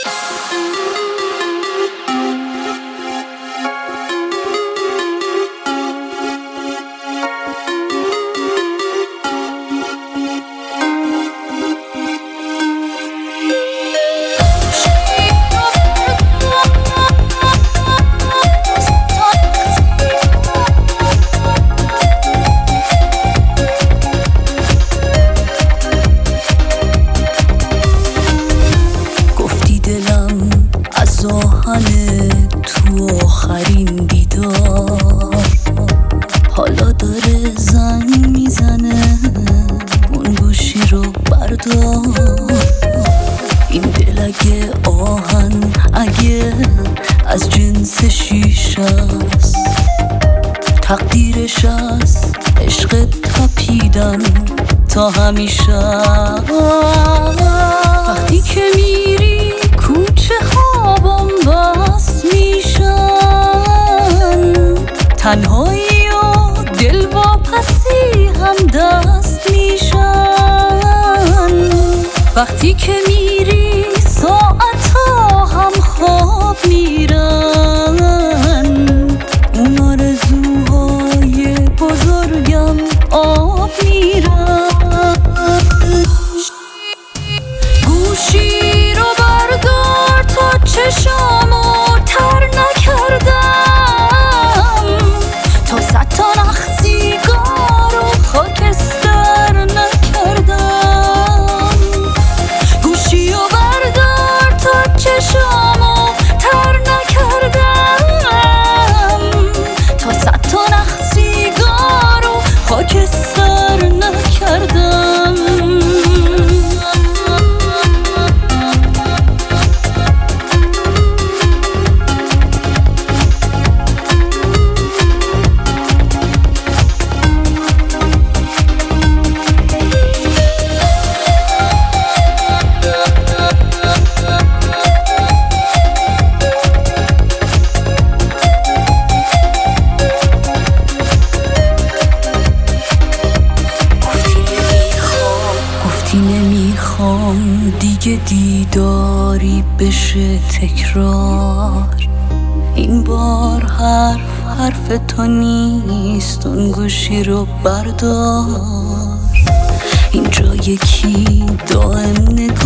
تو آخرین دیدار حالا داره زنگ میزنه، اون گوشی رو بردار. این دل اگه آهن، اگه از جنس شیشه است، تقدیرش از عشق تپیدن تا همیشه. وقتی که میری کوچه ها بنبست میشن، تنهایی و دل واپسی هم دست میشن. وقتی که میری ساعتها هم خواب میرن، اون آرزوهای بزرگم آب میرن. گوشی رو بردار تا چشامو تر نکردم، تا 100 تا نخ سیگار رو خاکستر نکردم. گوشی رو بردار تا چشامو تر نکردم، تا 100 تا نخ سیگار رو خاکستر نکردم. نمیخوام دیگه دیداری بشه تکرار، این بار حرف تو نیست، اون گوشی رو بردار. اینجا یکی دائم